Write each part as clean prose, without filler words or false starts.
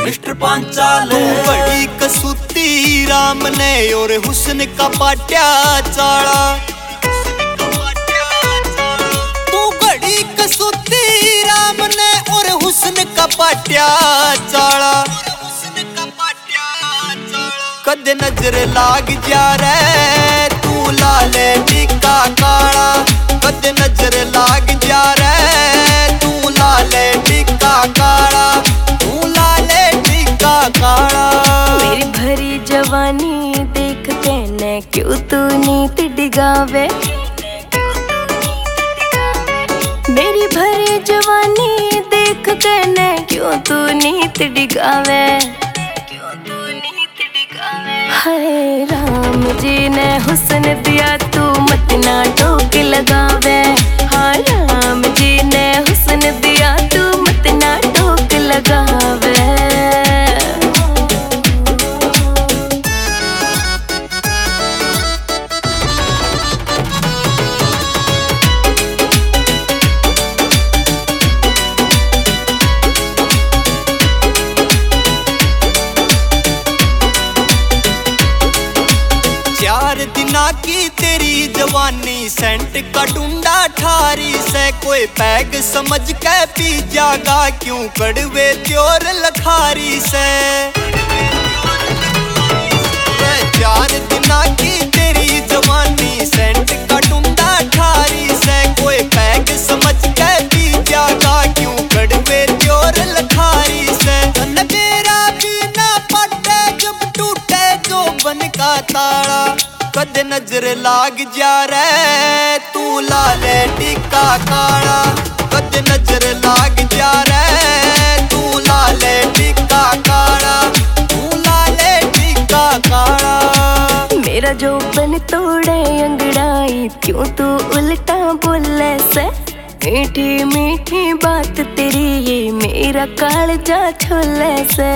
Mister Panchal. तू बड़ी कसूती राम ने और हुस्न का पाट्या चाला। तू बड़ी कसूती राम ने और हुस्न का पाट्या चाला। कद नजर लाग जा रे तू लाले टिक्का काला। कद नजर लाग जा रे तू लाले टिक्का काला। तू लाले टिक्का काला। मेरी भरी जवानी देख के न क्यों तू नीत डिगावे। मेरी भरी जवानी देख के न क्यों तू नीत डिगावे। हाय राम जी ने हुस्न दिया तू मत ना टोक लगावे। हाय राम जी ने हुस्न दिया तू मत ना टोक लगावे। चार दिना की तेरी जवानी सेंट का डूंडा ठारी से। कोई पैग समझ के पी जागा क्यों कड़वे त्योर लखारी से। चार दिना की तेरी जवानी सेंट का डूंडा ठारी से। कोई पैग समझ के पी जागा क्यों कड़वे त्योर लखारी से। मेरा भी ना पटे जब टूटे जो बन का ताला। कद नजर लाग जा रे तू लाले टिक्का काला। कद नजर लाग जा रे तू लाले टिक्का काला। तू लाले टिक्का काला। मेरा जो बन तोड़े अंगड़ाई क्यों तू उल्टा बोले से। मीठी मीठी बात तेरी ये मेरा कालजा छोले से।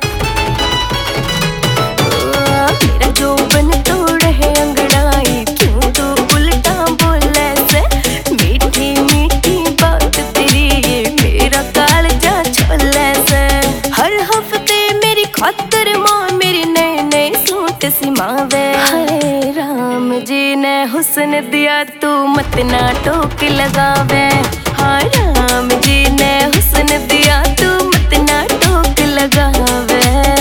मेरा जो बन तोड़े अंगड़ाई क्यों तू उल्टा बोले से। मीठी मीठी बात तेरी ये मेरा कालजा छोले से। हर हफ्ते मेरी खातर माँ मेरी नए नए सूट सिमावे। हाय राम जी ने हुस्न दिया तू मत ना टोक लगावे। हाय राम जी ने हुस्न दिया तू मत ना टोक लगावे।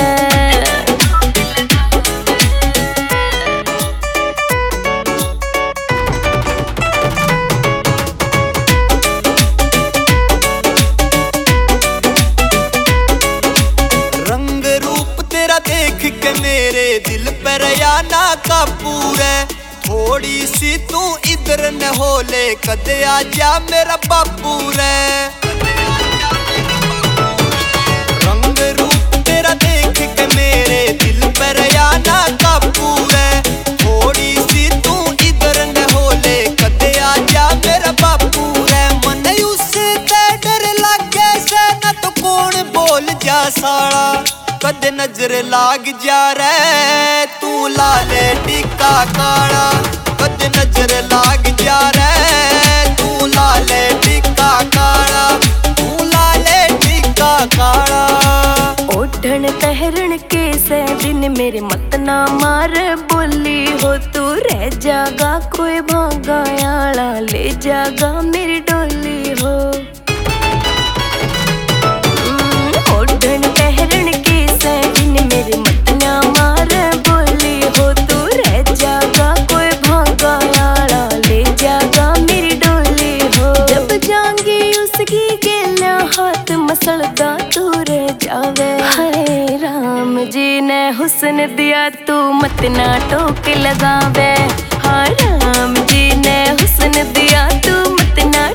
देख के मेरे दिल पर आना काबू है। थोड़ी सी तू इधर न हो ले कद आजा मेरा बापू रे। रंग रूप तेरा देख के मेरे दिल पर आना काबू है। थोड़ी सी तू इधर न हो ले कद आजा मेरा बापू रे। मन उससे डर लगे से न तो कौन बोल जा साला। कद नजर लाग जा रे तू लाले टिक्का काला। कद नजर लाग जा रे तू लाले टिक्का काला। तू लाले टिक्का काला। ओढ़न तहरण के से दिन मेरे मत ना मार बोली हो। तू रह जागा कोई भागा आला ले जागा मेरी डोली हो। ओढ़न तहरण के से दिन मेरे मत ना मार बोली हो। तू रह जागा कोई भागा आला ले जागा मेरी डोली हो। जब जाएंगी उसकी गेला हाथ मसलदा तू रह जावे। हाय राम जी ने हुस्न दिया तू मत ना टोक लगावे। हाय राम जी ने हुस्न दिया तू मत ना